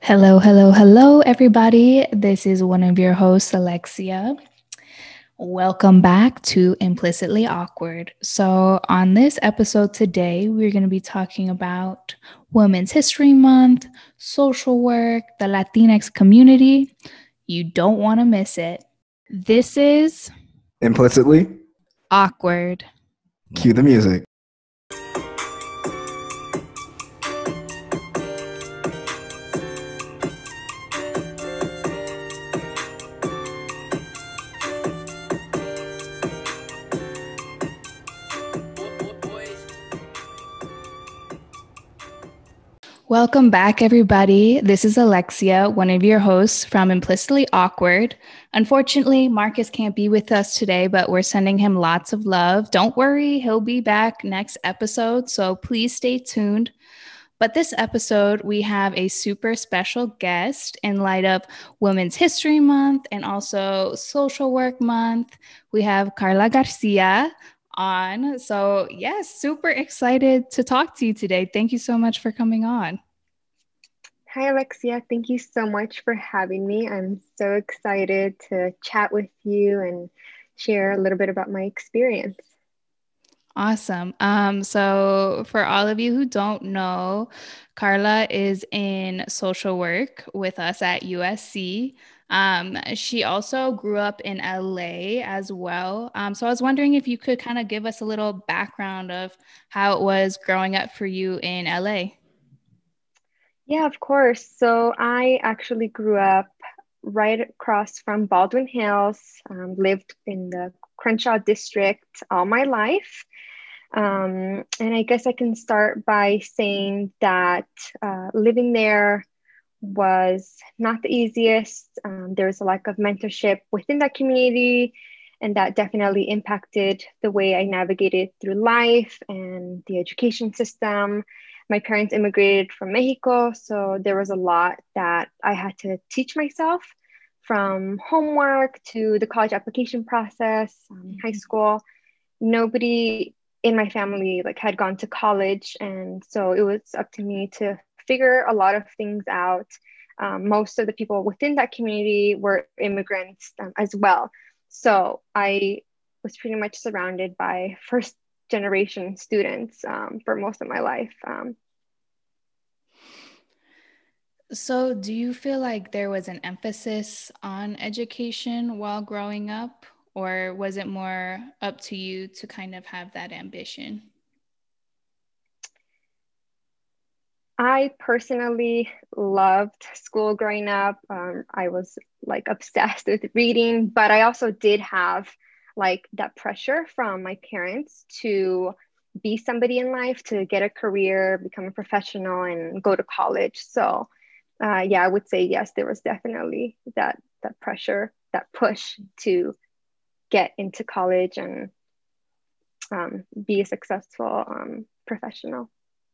Hello, hello, hello, everybody. This is one of your hosts, Alexia. Welcome back to Implicitly Awkward. So, on this episode today, we're going to be talking about Women's History Month, social work, the Latinx community. You don't want to miss it. This is Implicitly, Awkward. cue the music. Welcome back, everybody. This is Alexia, one of your hosts from Implicitly Awkward. Unfortunately, Marcus can't be with us today, but we're sending him lots of love. Don't worry, he'll be back next episode, so please stay tuned. But this episode, we have a super special guest in light of Women's History Month and also Social Work Month. We have Carla Garcia on. So, yes, super excited to talk to you today. Thank you so much for coming on. Hi, Alexia. Thank you so much for having me. I'm so excited to chat with you and share a little bit about my experience. Awesome. So for all of you who don't know, Carla is in social work with us at USC. She also grew up in LA as well. So I was wondering if you could kind of give us a little background of how it was growing up for you in LA. Yeah, of course. So I actually grew up right across from Baldwin Hills, lived in the Crenshaw district all my life. And I guess I can start by saying that living there was not the easiest. There was a lack of mentorship within that community, and that definitely impacted the way I navigated through life and the education system. My parents immigrated from Mexico, so there was a lot that I had to teach myself, from homework to the college application process, high school. Nobody in my family had gone to college, and so it was up to me to figure a lot of things out. Most of the people within that community were immigrants as well, so I was pretty much surrounded by first generation students for most of my life. So do you feel like there was an emphasis on education while growing up, or was it more up to you to kind of have that ambition? I personally loved school growing up. I was obsessed with reading, but I also did have that pressure from my parents to be somebody in life, to get a career, become a professional, and go to college. So, yeah, I would say yes, there was definitely that pressure, that push to get into college and be a successful professional.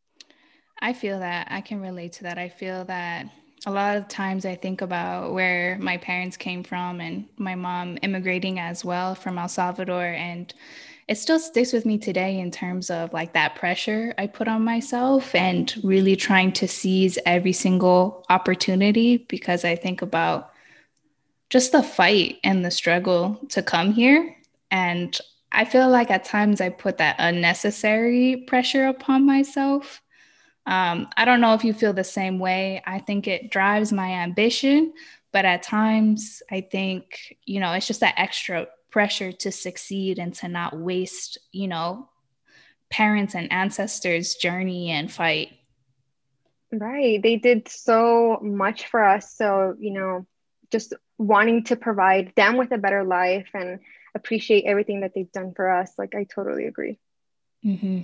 I feel that. I can relate to that. I feel that a lot of times I think about where my parents came from and my mom immigrating as well from El Salvador. And it still sticks with me today in terms of that pressure I put on myself and really trying to seize every single opportunity, because I think about just the fight and the struggle to come here. And I feel like at times I put that unnecessary pressure upon myself. I don't know if you feel the same way. I think it drives my ambition, but at times I think, it's just that extra pressure to succeed and to not waste, parents and ancestors' journey and fight. Right. They did so much for us. So, just wanting to provide them with a better life and appreciate everything that they've done for us. I totally agree. Mm-hmm.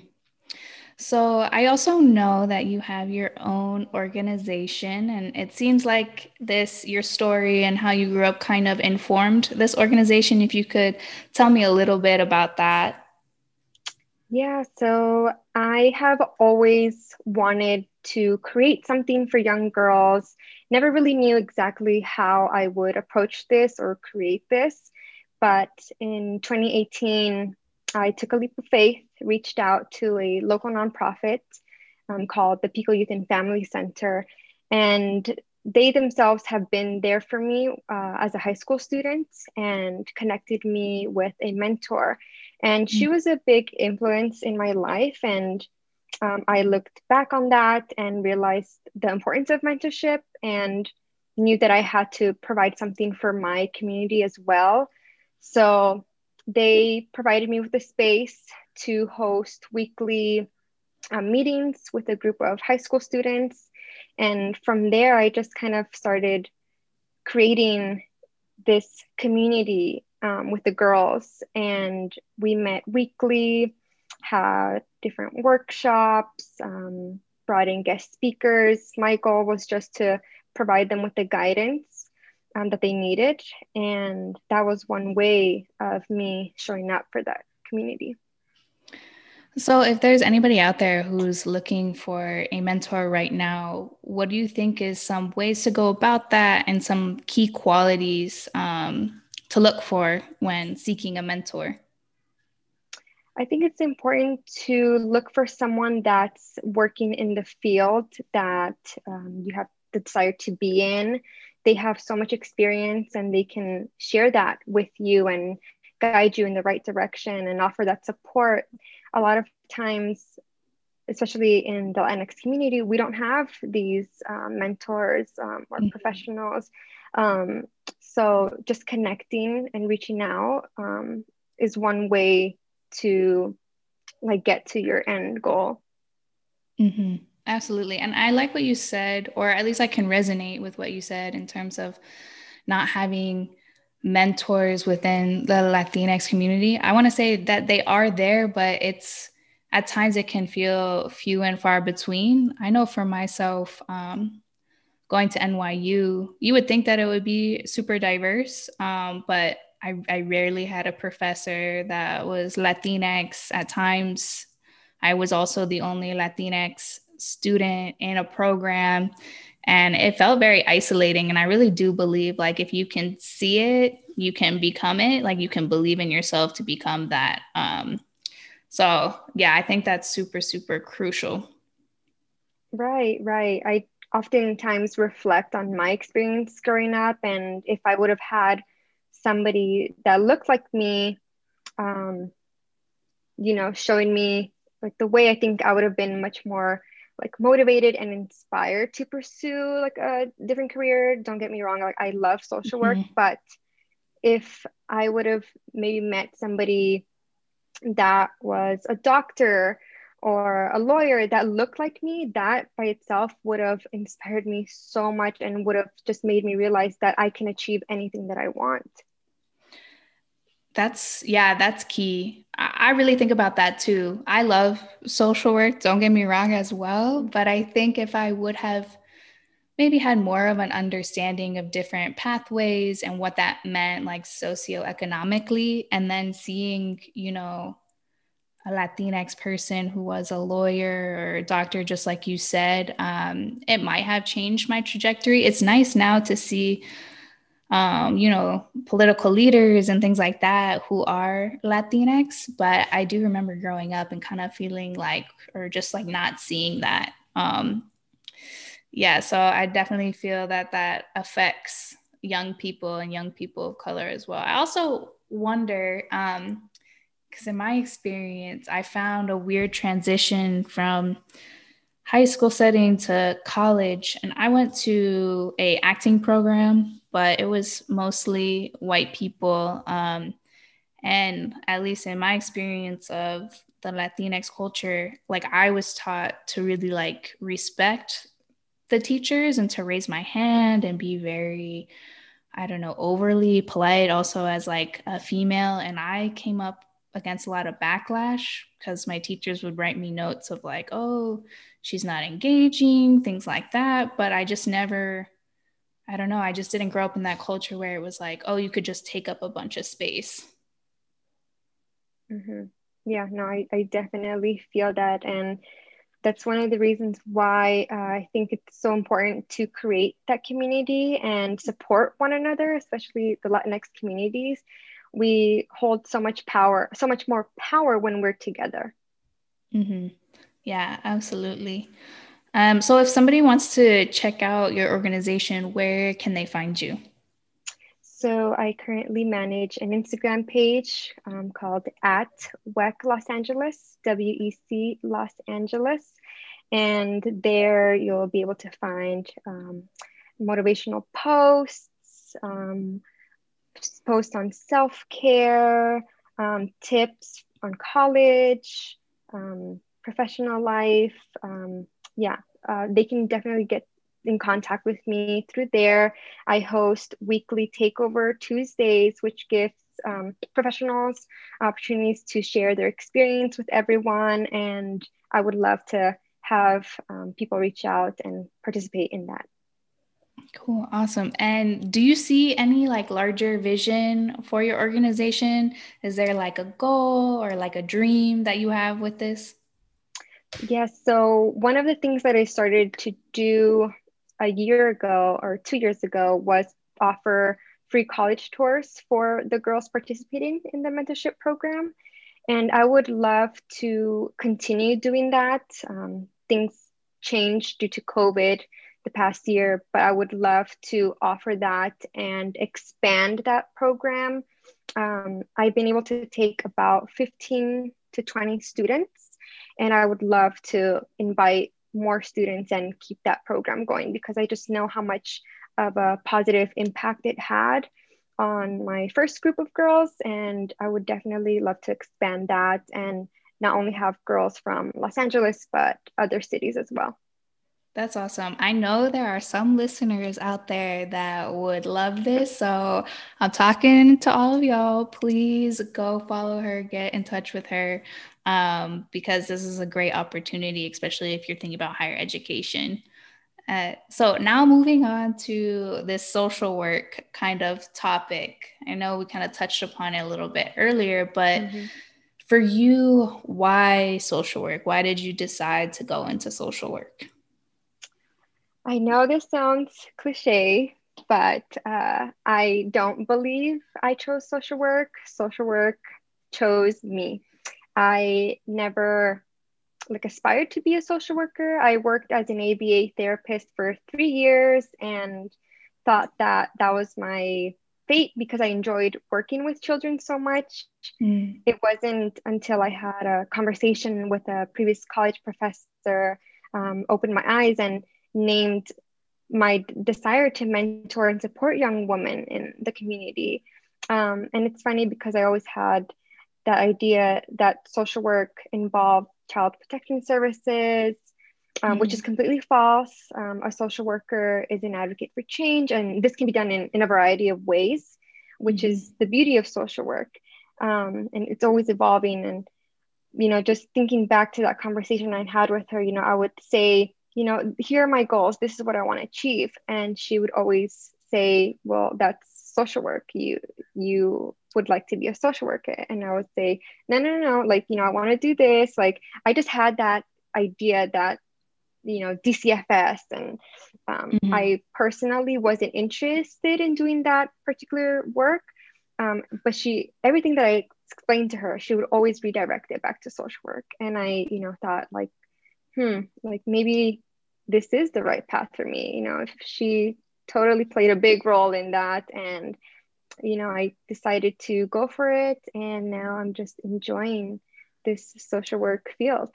So I also know that you have your own organization, and it seems like your story and how you grew up kind of informed this organization. If you could tell me a little bit about that. Yeah, so I have always wanted to create something for young girls. Never really knew exactly how I would approach this or create this. But in 2018, I took a leap of faith, reached out to a local nonprofit called the Pico Youth and Family Center. And they themselves have been there for me as a high school student and connected me with a mentor. And she was a big influence in my life. And I looked back on that and realized the importance of mentorship and knew that I had to provide something for my community as well. So they provided me with a space to host weekly meetings with a group of high school students. And from there, I just kind of started creating this community with the girls. And we met weekly, had different workshops, brought in guest speakers. My goal was just to provide them with the guidance that they needed. And that was one way of me showing up for that community. So if there's anybody out there who's looking for a mentor right now, what do you think is some ways to go about that and some key qualities to look for when seeking a mentor? I think it's important to look for someone that's working in the field that you have the desire to be in. They have so much experience and they can share that with you and guide you in the right direction and offer that support. A lot of times, especially in the Latinx community, we don't have these mentors or professionals. So just connecting and reaching out is one way to like get to your end goal. Mm-hmm. Absolutely. And I like what you said, or at least I can resonate with what you said in terms of not having mentors within the Latinx community. I want to say that they are there, but it's at times it can feel few and far between. I know for myself, going to NYU, you would think that it would be super diverse, but I rarely had a professor that was Latinx. At times, I was also the only Latinx student in a program, and it felt very isolating. And I really do believe, like, if you can see it, you can become it. Like, you can believe in yourself to become that. So yeah, I think that's super, super crucial. Right, right. I oftentimes reflect on my experience growing up, and if I would have had somebody that looked like me, um, showing me like the way, I think I would have been much more like motivated and inspired to pursue like a different career. Don't get me wrong, like I love social work, but if I would have maybe met somebody that was a doctor or a lawyer that looked like me, that by itself would have inspired me so much and would have just made me realize that I can achieve anything that I want. That's key. I really think about that too. I love social work, don't get me wrong as well, but I think if I would have maybe had more of an understanding of different pathways and what that meant, like socioeconomically, and then seeing, a Latinx person who was a lawyer or a doctor, just like you said, it might have changed my trajectory. It's nice now to see political leaders and things like that who are Latinx. But I do remember growing up and kind of feeling like, or just like not seeing that. So I definitely feel that affects young people and young people of color as well. I also wonder, because in my experience, I found a weird transition from high school setting to college, and I went to a acting program, but it was mostly white people. And at least in my experience of the Latinx culture, like I was taught to really like respect the teachers and to raise my hand and be very, I don't know, overly polite also as like a female. And I came up against a lot of backlash because my teachers would write me notes of like, oh, she's not engaging, things like that. But I just never, I don't know, I just didn't grow up in that culture where it was like, oh, you could just take up a bunch of space. Mm-hmm. Yeah, no, I definitely feel that. And that's one of the reasons why I think it's so important to create that community and support one another, especially the Latinx communities. We hold so much power, so much more power when we're together. Mm-hmm. Yeah, absolutely. So if somebody wants to check out your organization, where can they find you? So I currently manage an Instagram page called at WEC Los Angeles, WEC Los Angeles. And there you'll be able to find motivational posts, posts on self-care, tips on college, professional life. Yeah, they can definitely get in contact with me through there. I host weekly takeover Tuesdays, which gives professionals opportunities to share their experience with everyone. And I would love to have people reach out and participate in that. Cool. Awesome. And do you see any like larger vision for your organization? Is there like a goal or like a dream that you have with this? Yes. So one of the things that I started to do a year ago or 2 years ago was offer free college tours for the girls participating in the mentorship program. And I would love to continue doing that. Things changed due to COVID the past year, but I would love to offer that and expand that program. I've been able to take about 15 to 20 students, and I would love to invite more students and keep that program going because I just know how much of a positive impact it had on my first group of girls. And I would definitely love to expand that and not only have girls from Los Angeles, but other cities as well. That's awesome. I know there are some listeners out there that would love this. So I'm talking to all of y'all. Please go follow her, get in touch with her, because this is a great opportunity, especially if you're thinking about higher education. So now moving on to this social work kind of topic. I know we kind of touched upon it a little bit earlier, but Mm-hmm. for you, why social work? Why did you decide to go into social work? I know this sounds cliche, but I don't believe I chose social work. Social work chose me. I never like aspired to be a social worker. I worked as an ABA therapist for 3 years and thought that that was my fate because I enjoyed working with children so much. Mm. It wasn't until I had a conversation with a previous college professor, opened my eyes and named my desire to mentor and support young women in the community. And it's funny because I always had that idea that social work involved child protection services, which is completely false. A social worker is an advocate for change, and this can be done in a variety of ways, which is the beauty of social work. And it's always evolving. And, just thinking back to that conversation I had with her, I would say, here are my goals. This is what I want to achieve. And she would always say, well, that's social work. You would like to be a social worker. And I would say, no. Like, I want to do this. Like, I just had that idea that, DCFS. And I personally wasn't interested in doing that particular work. But everything that I explained to her, she would always redirect it back to social work. And I, thought like, like maybe this is the right path for me. If she totally played a big role in that. And, I decided to go for it. And now I'm just enjoying this social work field.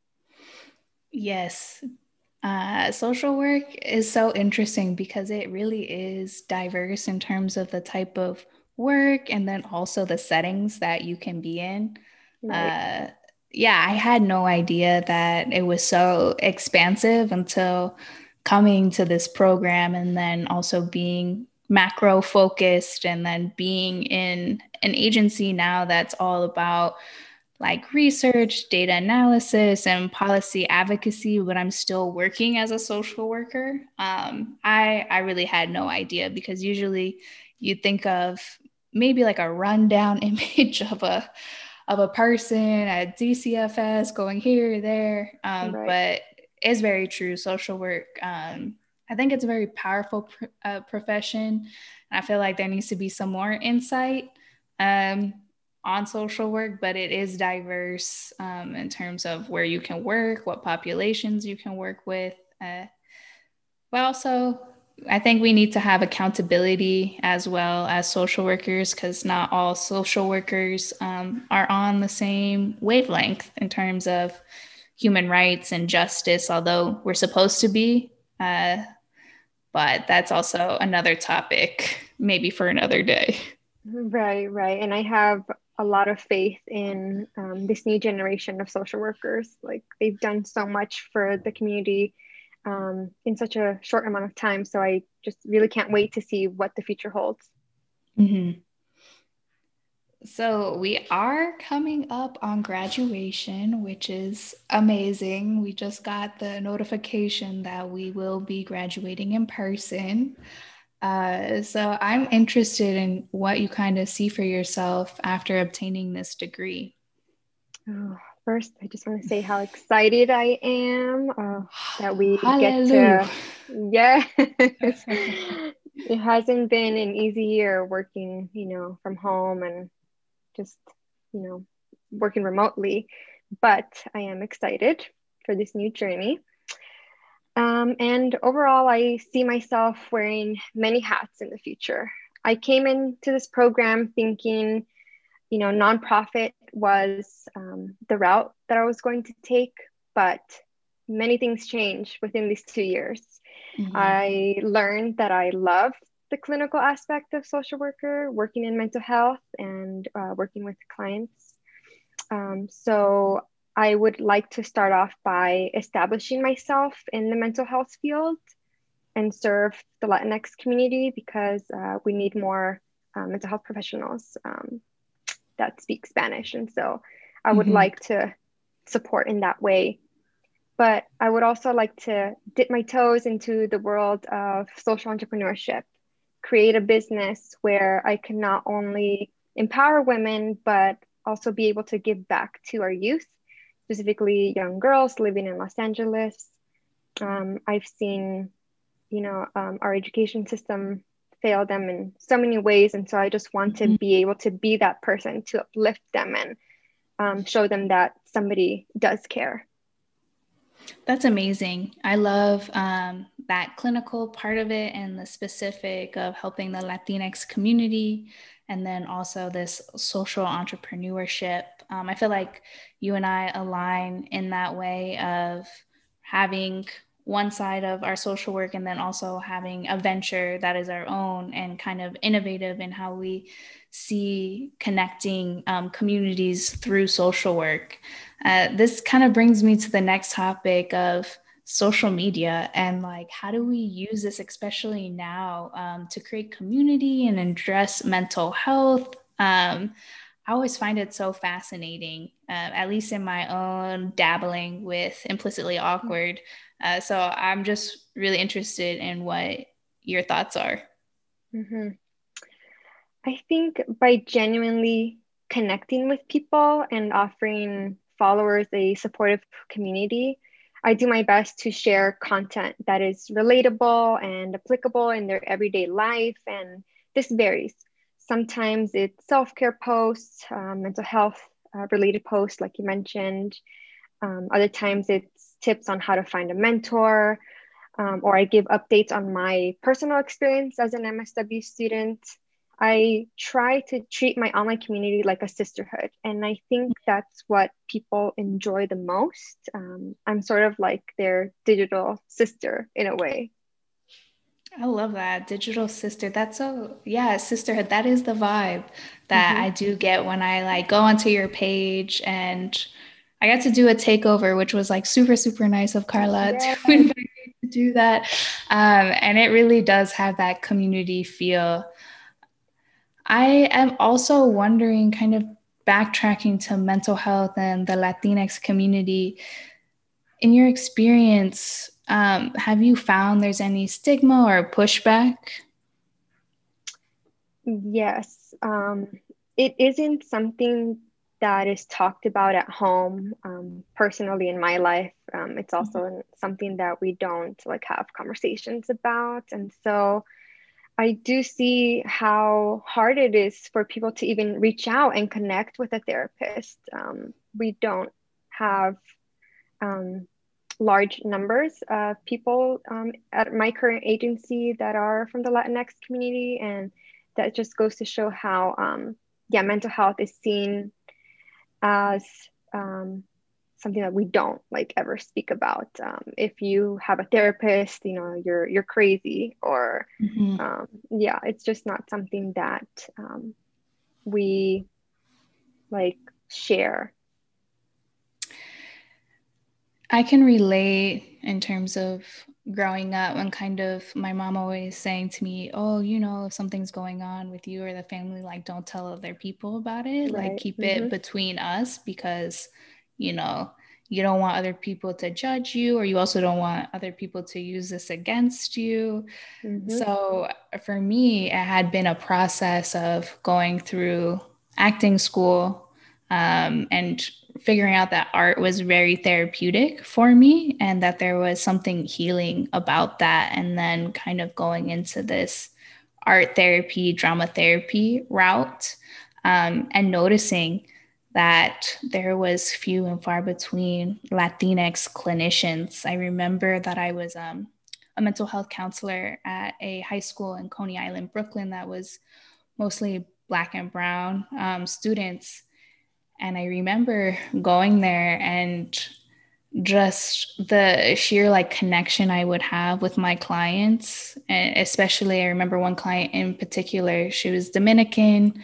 Yes. Social work is so interesting because it really is diverse in terms of the type of work and then also the settings that you can be in. Right. Uh, yeah, I had no idea that it was so expansive until coming to this program and then also being macro focused and then being in an agency now that's all about like research, data analysis, and policy advocacy, but I'm still working as a social worker. I really had no idea because usually you think of maybe like a rundown image of a person at DCFS going here or there, Right. but it's very true. Social work, I think it's a very powerful profession. I feel like there needs to be some more insight. on social work, but it is diverse in terms of where you can work, what populations you can work with. But also, I think we need to have accountability as well as social workers, because not all social workers are on the same wavelength in terms of human rights and justice, although we're supposed to be. But that's also another topic, maybe for another day. Right, right. And I have a lot of faith in this new generation of social workers. Like they've done so much for the community in such a short amount of time. So I just really can't wait to see what the future holds. Mm-hmm. So we are coming up on graduation, which is amazing. We just got the notification that we will be graduating in person. So I'm interested in what you kind of see for yourself after obtaining this degree. Oh, first, I just want to say how excited I am that we get Hallelujah. to, yeah, it hasn't been an easy year working, from home and just, working remotely, but I am excited for this new journey. And overall, I see myself wearing many hats in the future. I came into this program thinking, nonprofit was the route that I was going to take, but many things changed within these 2 years. Mm-hmm. I learned that I love the clinical aspect of social worker, working in mental health and working with clients. So I would like to start off by establishing myself in the mental health field and serve the Latinx community because we need more mental health professionals that speak Spanish. And so I would like to support in that way. But I would also like to dip my toes into the world of social entrepreneurship, create a business where I can not only empower women, but also be able to give back to our youth, specifically young girls living in Los Angeles. I've seen, our education system fail them in so many ways. And so I just want to be able to be that person to uplift them and show them that somebody does care. That's amazing. I love that clinical part of it and the specific of helping the Latinx community, and then also this social entrepreneurship. I feel like you and I align in that way of having one side of our social work and then also having a venture that is our own and kind of innovative in how we see connecting communities through social work. This kind of brings me to the next topic of social media and like how do we use this, especially now, to create community and address mental health. I always find it so fascinating, at least in my own dabbling with Implicitly Awkward. So I'm just really interested in what your thoughts are. Mm-hmm. I think by genuinely connecting with people and offering followers a supportive community, I do my best to share content that is relatable and applicable in their everyday life. And this varies. Sometimes it's self-care posts, mental health related posts, like you mentioned. Other times it's tips on how to find a mentor, or I give updates on my personal experience as an MSW student. I try to treat my online community like a sisterhood. And I think that's what people enjoy the most. I'm sort of like their digital sister in a way. I love that. Digital sister. That's so, yeah, sisterhood. That is the vibe that I do get when I like go onto your page, and I got to do a takeover, which was like super, super nice of Carla to invite me to do that. And it really does have that community feel. I am also wondering, kind of backtracking to mental health and the Latinx community. In your experience, have you found there's any stigma or pushback? Yes. It isn't something that is talked about at home. Personally, in my life, it's also something that we don't like have conversations about. And so I do see how hard it is for people to even reach out and connect with a therapist. We don't have um, large numbers of people at my current agency that are from the Latinx community, and that just goes to show how, yeah, mental health is seen as something that we don't like ever speak about. If you have a therapist, you know, you're crazy, or Mhm. yeah, it's just not something that we like share. I can relate in terms of growing up and kind of my mom always saying to me, oh, you know, if something's going on with you or the family, like don't tell other people about it. Like Right. keep Mm-hmm. it between us because, you know, you don't want other people to judge you, or you also don't want other people to use this against you. Mm-hmm. So for me, it had been a process of going through acting school and figuring out that art was very therapeutic for me and that there was something healing about that. And then kind of going into this art therapy, drama therapy route, and noticing that there was few and far between Latinx clinicians. I remember that I was a mental health counselor at a high school in Coney Island, Brooklyn, that was mostly Black and Brown students. And I remember going there and just the sheer like connection I would have with my clients. And especially, I remember one client in particular, she was Dominican,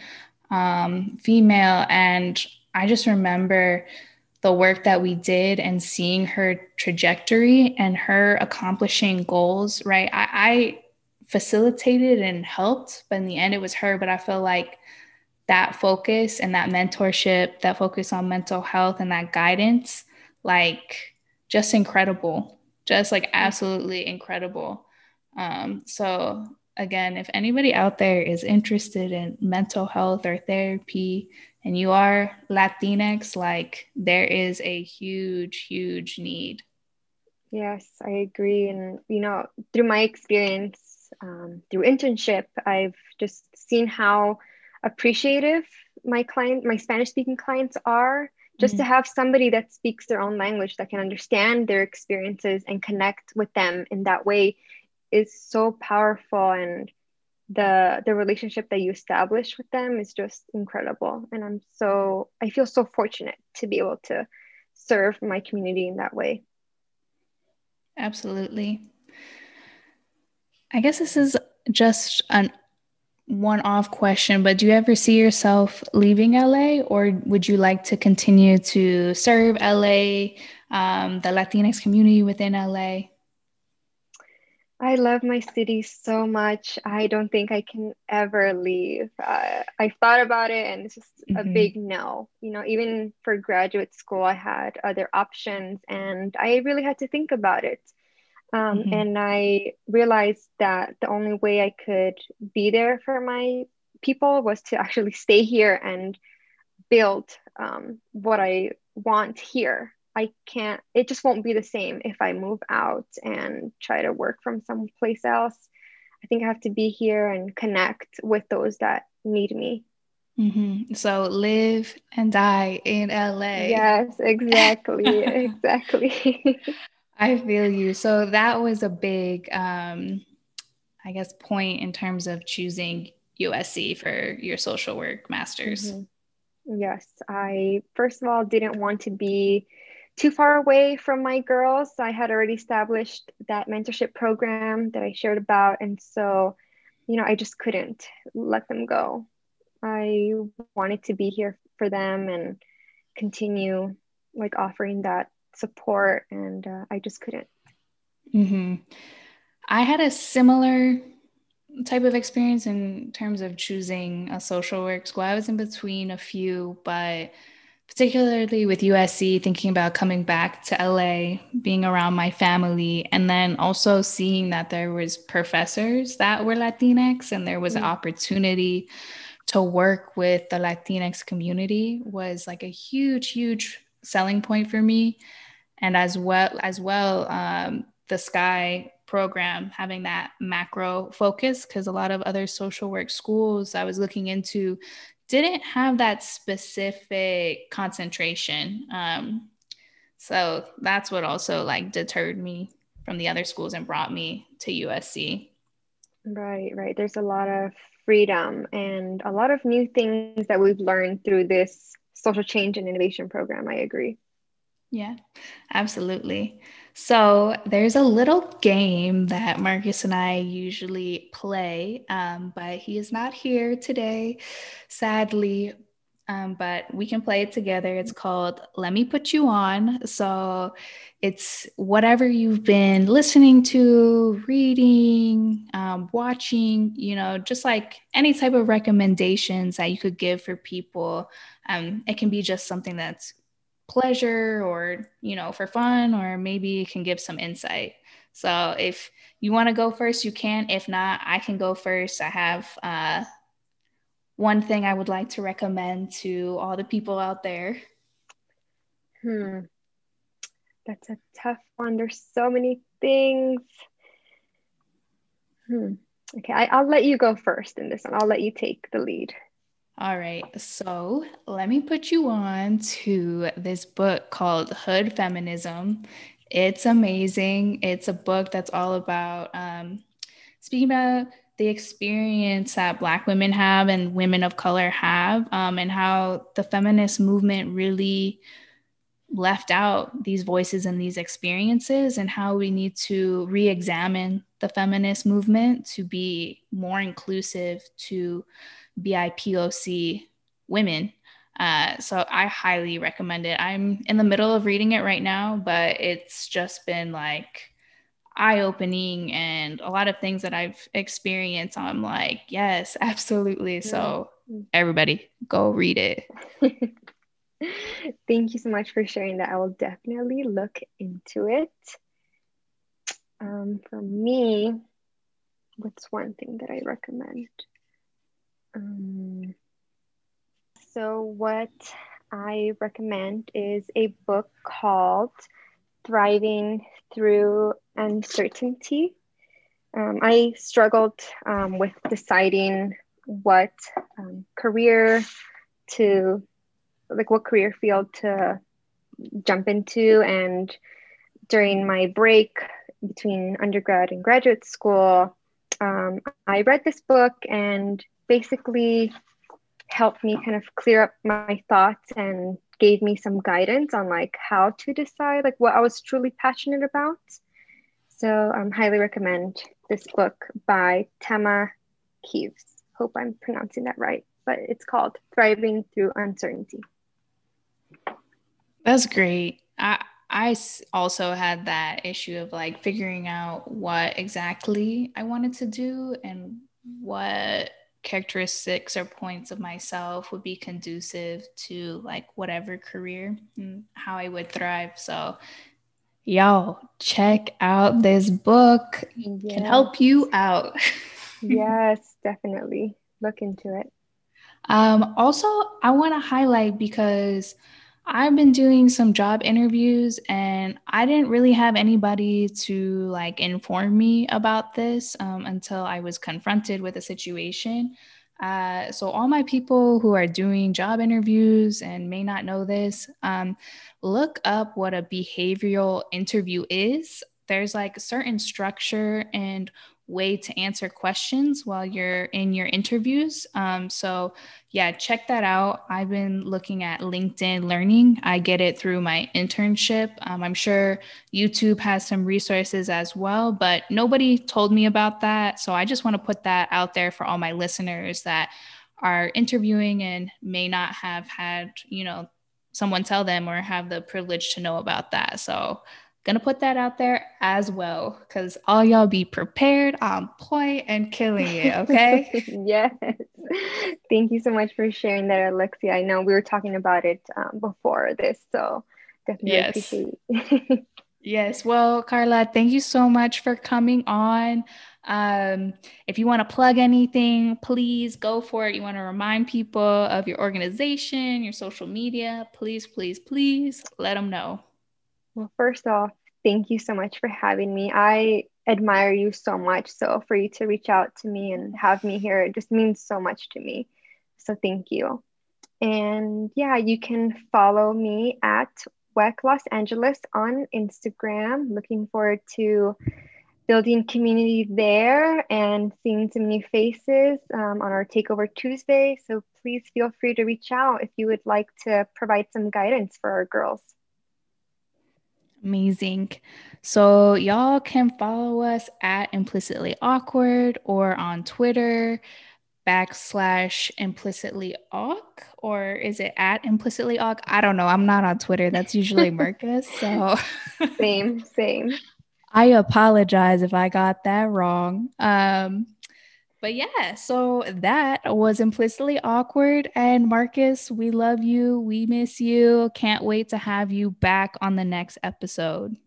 female. And I just remember the work that we did and seeing her trajectory and her accomplishing goals, right? I facilitated and helped, but in the end, it was her. But I feel like that focus and that mentorship, that focus on mental health and that guidance, like just incredible, just like absolutely incredible. So again, if anybody out there is interested in mental health or therapy and you are Latinx, like there is a huge, huge need. Yes, I agree. And, you know, through my experience, through internship, I've just seen how appreciative my Spanish speaking clients are. Just to Mm-hmm. have somebody that speaks their own language that can understand their experiences and connect with them in that way is so powerful. And the relationship that you establish with them is just incredible. And I feel so fortunate to be able to serve my community in that way. Absolutely. I guess this is just an one-off question, but do you ever see yourself leaving LA, or would you like to continue to serve LA, the Latinx community within LA? I love my city so much. I don't think I can ever leave. I've thought about it and it's just a Mm-hmm. big no. You know, even for graduate school, I had other options and I really had to think about it. Mm-hmm. And I realized that the only way I could be there for my people was to actually stay here and build what I want here. I can't, it just won't be the same if I move out and try to work from someplace else. I think I have to be here and connect with those that need me. Mm-hmm. So live and die in LA. Yes, exactly. Exactly. I feel you. So that was a big, I guess, point in terms of choosing USC for your social work master's. hmm Yes, I first of all didn't want to be too far away from my girls. I had already established that mentorship program that I shared about. And so, you know, I just couldn't let them go. I wanted to be here for them and continue like offering that support, and I just couldn't. Mm-hmm. I had a similar type of experience in terms of choosing a social work school. I was in between a few, but particularly with USC, thinking about coming back to LA, being around my family, and then also seeing that there was professors that were Latinx and there was an Mm, opportunity to work with the Latinx community was like a huge, huge selling point for me. And as well, the Sky program having that macro focus, because a lot of other social work schools I was looking into didn't have that specific concentration. So that's what also like deterred me from the other schools and brought me to USC. Right, right. There's a lot of freedom and a lot of new things that we've learned through this social change and innovation program. I agree. Yeah, absolutely. So there's a little game that Marcus and I usually play, but he is not here today, sadly. But we can play it together. It's called Let Me Put You On. So it's whatever you've been listening to, reading, watching, just like any type of recommendations that you could give for people. It can be just something that's pleasure or for fun, or maybe it can give some insight. So if you want to go first, you can. If not, I can go first. I have one thing I would like to recommend to all the people out there. Hmm, that's a tough one. There's so many things. Okay, I'll let you go first in this one. I'll let you take the lead. All right, so let me put you on to this book called Hood Feminism. It's amazing. It's a book that's all about speaking about the experience that Black women have and women of color have, and how the feminist movement really left out these voices and these experiences, and how we need to re-examine the feminist movement to be more inclusive to BIPOC women. So I highly recommend it. I'm in the middle of reading it right now, but it's just been like eye-opening, and a lot of things that I've experienced, I'm like, yes, absolutely. So everybody go read it. Thank you so much for sharing that. I will definitely look into it. For me, what's one thing that I recommend? So what I recommend is a book called Thriving Through Uncertainty. I struggled with deciding what career to, like what career field to jump into. And during my break between undergrad and graduate school, I read this book and basically helped me kind of clear up my thoughts and gave me some guidance on like how to decide like what I was truly passionate about. So highly recommend this book by Tema Kieves. Hope I'm pronouncing that right, but it's called Thriving Through Uncertainty. That's great. Also had that issue of like figuring out what exactly I wanted to do and what characteristics or points of myself would be conducive to like whatever career and how I would thrive. So y'all check out this book. It can help you out. Yes, definitely look into it. Also, I want to highlight, because I've been doing some job interviews and I didn't really have anybody to like inform me about this until I was confronted with a situation. So all my people who are doing job interviews and may not know this, look up what a behavioral interview is. There's like a certain structure and way to answer questions while you're in your interviews. So yeah, check that out. I've been looking at LinkedIn Learning. I get it through my internship. I'm sure YouTube has some resources as well, but nobody told me about that. So I just want to put that out there for all my listeners that are interviewing and may not have had, someone tell them or have the privilege to know about that. So gonna put that out there as well, because all y'all be prepared, on point, and killing it, okay? Yes. Thank you so much for sharing that, Alexia. I know we were talking about it before this, so definitely appreciate it. Yes. Well, Carla, thank you so much for coming on. If you want to plug anything, please go for it. You want to remind people of your organization, your social media, please, please, please let them know. Well, first off, Thank you so much for having me. I admire you so much. So for you to reach out to me and have me here, it just means so much to me. So thank you. And yeah, you can follow me at WEC Los Angeles on Instagram. Looking forward to building community there and seeing some new faces on our Takeover Tuesday. So please feel free to reach out if you would like to provide some guidance for our girls. Amazing. So y'all can follow us at Implicitly Awkward or on Twitter /implicitly awk, or is it at implicitly awk? I don't know. I'm not on Twitter. That's usually Marcus. So Same. I apologize if I got that wrong. But yeah, so that was Implicitly Awkward. And Marcus, we love you. We miss you. Can't wait to have you back on the next episode.